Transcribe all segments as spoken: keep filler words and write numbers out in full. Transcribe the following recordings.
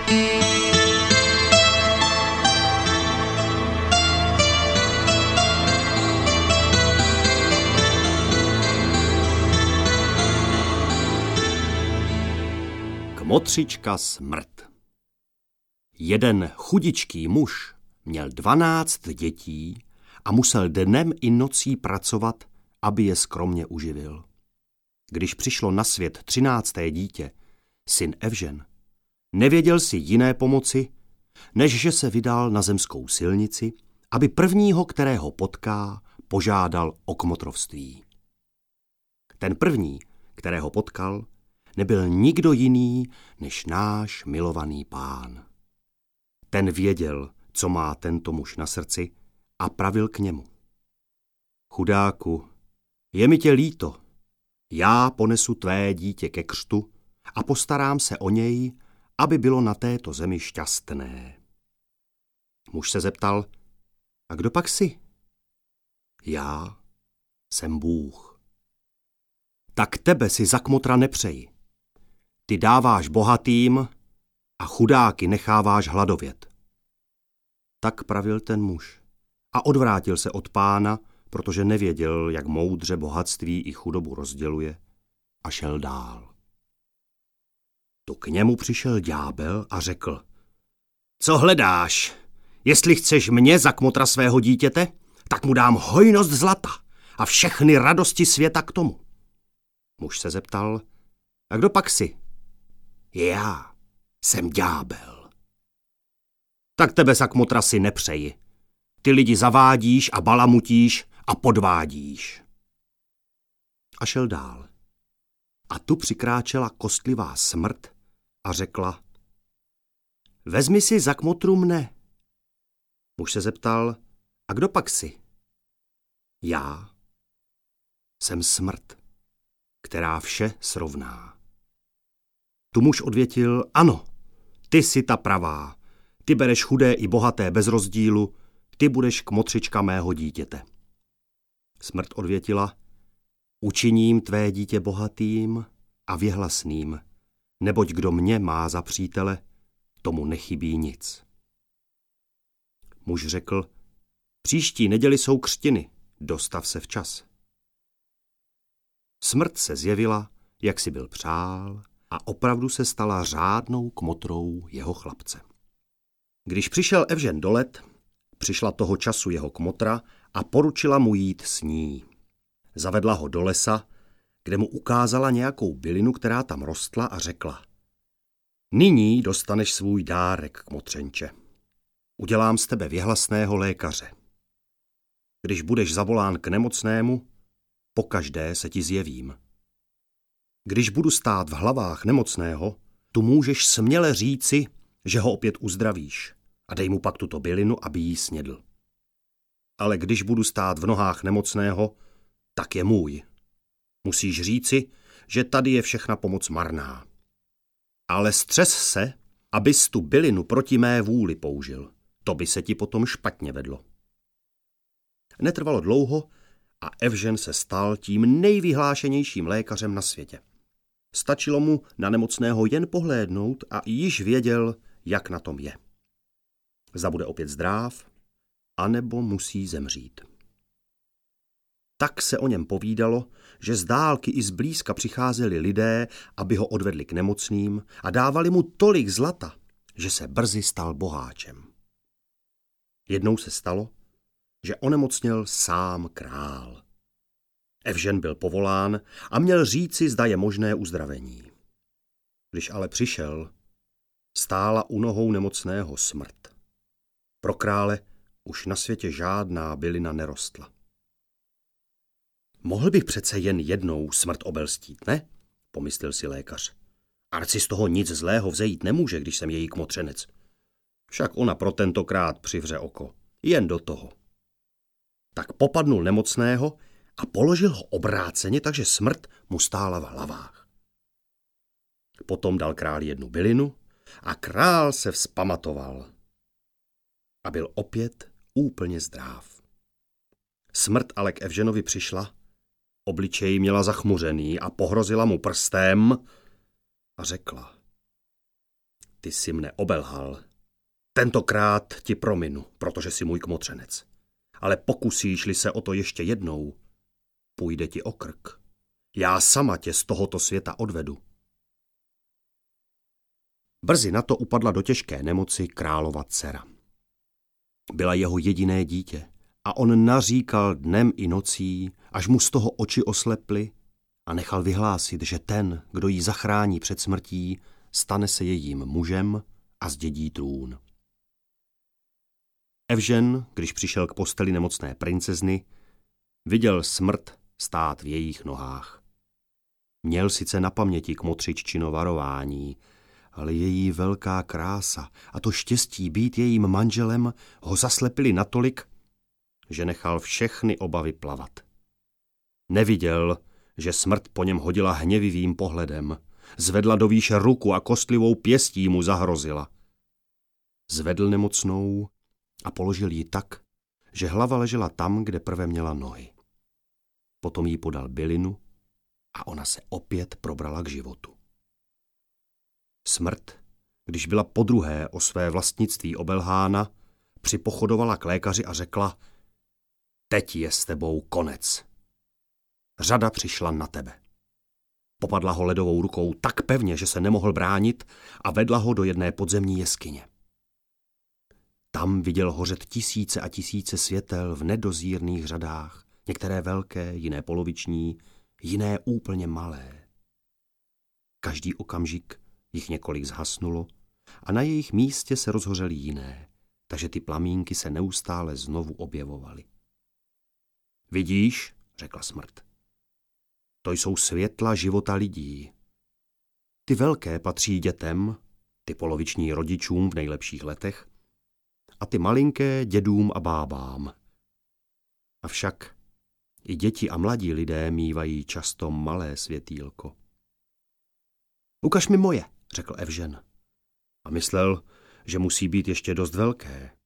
Kmotřička Smrt. Jeden chudičký muž měl dvanáct dětí a musel dnem i nocí pracovat, aby je skromně uživil. Když přišlo na svět třinácté dítě, syn Evžen, nevěděl si jiné pomoci, než že se vydal na zemskou silnici, aby prvního, kterého potká, požádal o kmotrovství. Ten první, kterého potkal, nebyl nikdo jiný než náš milovaný Pán. Ten věděl, co má tento muž na srdci, a pravil k němu: Chudáku, je mi tě líto, já ponesu tvé dítě ke křtu a postarám se o něj, aby bylo na této zemi šťastné. Muž se zeptal: A kdo pak jsi? Já jsem Bůh. Tak tebe si za kmotra nepřeji. Ty dáváš bohatým a chudáky necháváš hladovět. Tak pravil ten muž a odvrátil se od Pána, protože nevěděl, jak moudře bohatství i chudobu rozděluje, a šel dál. Tu k němu přišel ďábel a řekl: Co hledáš? Jestli chceš mě za kmotra svého dítěte, tak mu dám hojnost zlata a všechny radosti světa k tomu. Muž se zeptal: A kdo pak jsi? Já jsem ďábel. Tak tebe za kmotra si nepřeji. Ty lidi zavádíš a balamutíš a podvádíš. A šel dál. A tu přikráčela kostlivá smrt a řekla: Vezmi si za kmotru mne. Muž se zeptal: A kdo pak jsi? Já jsem smrt, která vše srovná. Tu muž odvětil: Ano, ty jsi ta pravá. Ty bereš chudé i bohaté bez rozdílu, ty budeš kmotřička mého dítěte. Smrt odvětila: Učiním tvé dítě bohatým a věhlasným, neboť kdo mě má za přítele, tomu nechybí nic. Muž řekl: Příští neděli jsou křtiny, dostav se včas. Smrt se zjevila, jak si byl přál, a opravdu se stala řádnou kmotrou jeho chlapce. Když přišel Evžen do let, přišla toho času jeho kmotra a poručila mu jít s ní. Zavedla ho do lesa, kde mu ukázala nějakou bylinu, která tam rostla, a řekla: Nyní dostaneš svůj dárek, kmotřenče. Udělám z tebe věhlasného lékaře. Když budeš zavolán k nemocnému, pokaždé se ti zjevím. Když budu stát v hlavách nemocného, tu můžeš směle říci, že ho opět uzdravíš, a dej mu pak tuto bylinu, aby jí snědl. Ale když budu stát v nohách nemocného, tak je můj. Musíš říci, že tady je všechna pomoc marná. Ale střes se, abys tu bylinu proti mé vůli použil. To by se ti potom špatně vedlo. Netrvalo dlouho a Evžen se stal tím nejvyhlášenějším lékařem na světě. Stačilo mu na nemocného jen pohlédnout a již věděl, jak na tom je. Zda bude opět zdráv, anebo musí zemřít. Tak se o něm povídalo, že z dálky i zblízka přicházeli lidé, aby ho odvedli k nemocným, a dávali mu tolik zlata, že se brzy stal boháčem. Jednou se stalo, že onemocněl sám král. Evžen byl povolán a měl říci, zda je možné uzdravení. Když ale přišel, stála u nohou nemocného smrt. Pro krále už na světě žádná bylina nerostla. Mohl bych přece jen jednou smrt obelstít, ne? Pomyslel si lékař. Ať si z toho nic zlého vzejít nemůže, když jsem její kmotřenec. Však ona pro tentokrát přivře oko. Jen do toho. Tak popadnul nemocného a položil ho obráceně, takže smrt mu stála v hlavách. Potom dal králi jednu bylinu a král se vzpamatoval. A byl opět úplně zdráv. Smrt ale k Evženovi přišla, obličej měla zachmuřený a pohrozila mu prstem a řekla: Ty jsi mne obelhal. Tentokrát ti prominu, protože jsi můj kmotřenec. Ale pokusíš-li se o to ještě jednou, půjde ti o krk. Já sama tě z tohoto světa odvedu. Brzy na to upadla do těžké nemoci králova dcera. Byla jeho jediné dítě a on naříkal dnem i nocí, až mu z toho oči osleply, a nechal vyhlásit, že ten, kdo ji zachrání před smrtí, stane se jejím mužem a zdědí trůn. Evžen, když přišel k posteli nemocné princezny, viděl smrt stát v jejich nohách. Měl sice na paměti kmotřiččino varování, ale její velká krása a to štěstí být jejím manželem ho zaslepili natolik, že nechal všechny obavy plavat. Neviděl, že smrt po něm hodila hněvivým pohledem, zvedla do výše ruku a kostlivou pěstí mu zahrozila. Zvedl nemocnou a položil ji tak, že hlava ležela tam, kde prve měla nohy. Potom jí podal bylinu a ona se opět probrala k životu. Smrt, když byla podruhé o své vlastnictví obelhána, připochodovala k lékaři a řekla: teď je s tebou konec. Řada přišla na tebe. Popadla ho ledovou rukou tak pevně, že se nemohl bránit, a vedla ho do jedné podzemní jeskyně. Tam viděl hořet tisíce a tisíce světel v nedozírných řadách, některé velké, jiné poloviční, jiné úplně malé. Každý okamžik jich několik zhasnulo a na jejich místě se rozhořely jiné, takže ty plamínky se neustále znovu objevovaly. Vidíš, řekla smrt, to jsou světla života lidí. Ty velké patří dětem, ty poloviční rodičům v nejlepších letech a ty malinké dědům a bábám. Avšak i děti a mladí lidé mívají často malé světýlko. Ukaž mi moje, řekl Evžen. A myslel, že musí být ještě dost velké.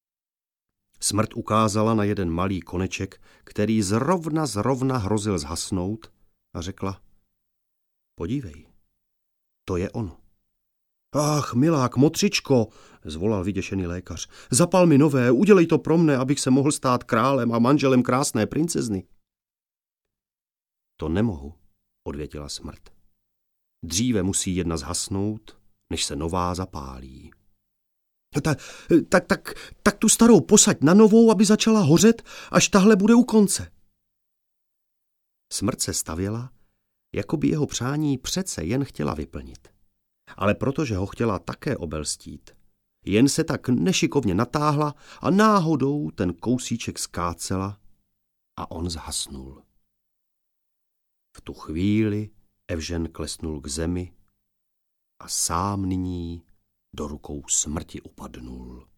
Smrt ukázala na jeden malý koneček, který zrovna zrovna hrozil zhasnout, a řekla: podívej, to je ono. Ach, milá kmotřičko, zvolal vyděšený lékař, zapal mi nové, udělej to pro mne, abych se mohl stát králem a manželem krásné princezny. To nemohu, odvětila smrt. Dříve musí jedna zhasnout, než se nová zapálí. Tak, tak, tak, tak tu starou posaď na novou, aby začala hořet, až tahle bude u konce. Smrt se stavěla, jako by jeho přání přece jen chtěla vyplnit. Ale protože ho chtěla také obelstít, jen se tak nešikovně natáhla a náhodou ten kousíček skácela a on zhasnul. V tu chvíli Evžen klesnul k zemi a sám nyní do rukou smrti upadnul.